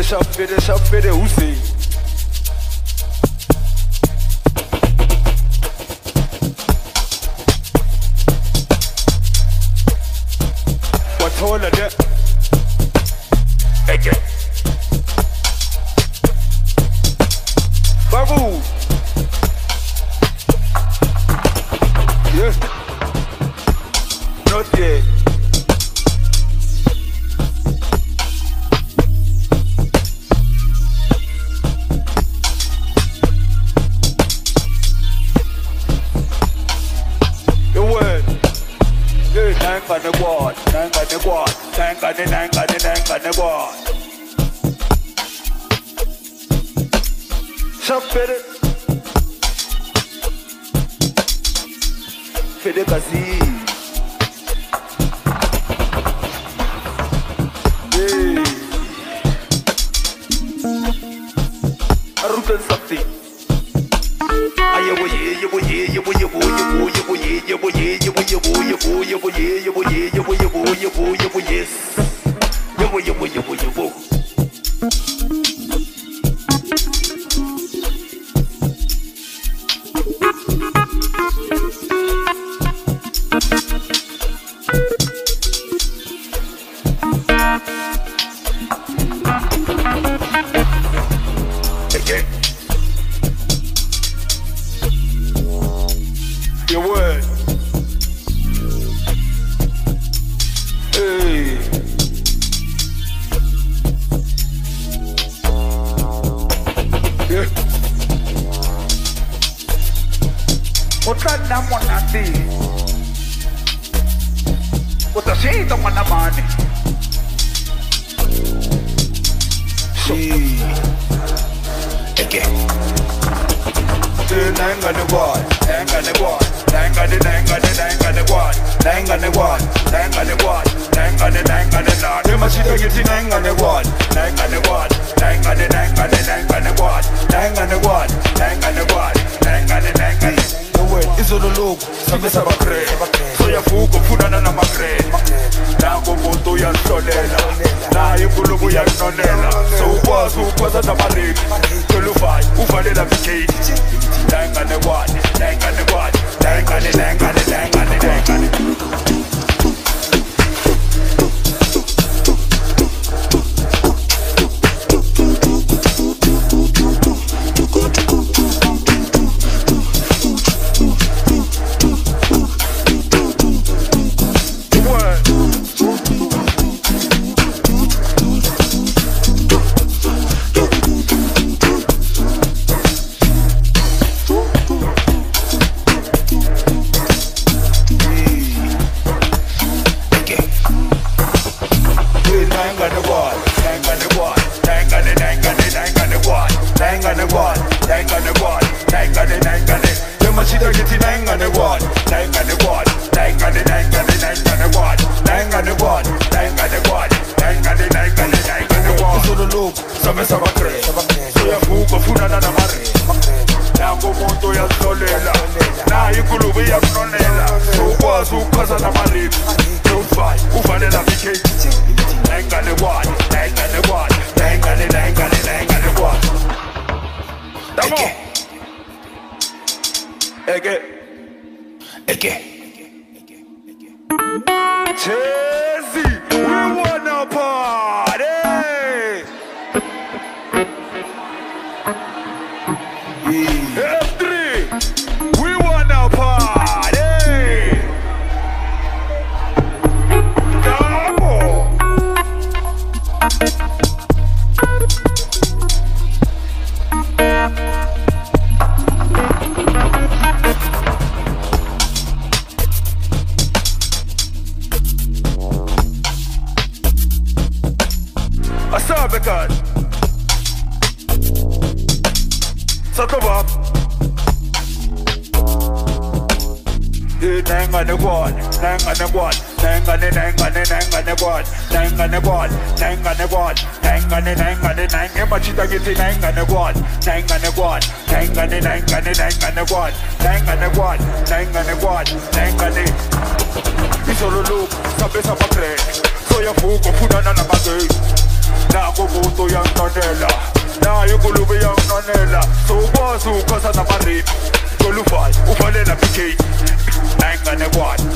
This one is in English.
fede, usi. What's all of that? Again. Babu. Yeah. Not yet. Nang the quad, nang the quad. Shop fede, fede kasi. Hey, arutan sakti. Your word. Hey. Yeah. Utanda mo natin. Utasito mo naman. She. Again. Nanga the quad, nanga the quad, nanga the quad, nanga the quad, nanga the quad, nanga the quad. They must get it nanga the quad, nanga the quad, nanga the quad, nanga the quad, nanga the quad, nanga the. The word is on the look, sabe sabacre, so ya fuko funa na macre. Nango moto ya solela, na yekulubu ya nonela. So was a marik, to lufai, ufale la vikate. Dang on the quad, dang on the quad, dang on it, dang on it, dang on it, dang on it. So ya fuko funa na magay. Naku buto yang nanela Na yukulubi yang nanela Suwa suka sa namarip Kulufay ufalela pikay Nengane one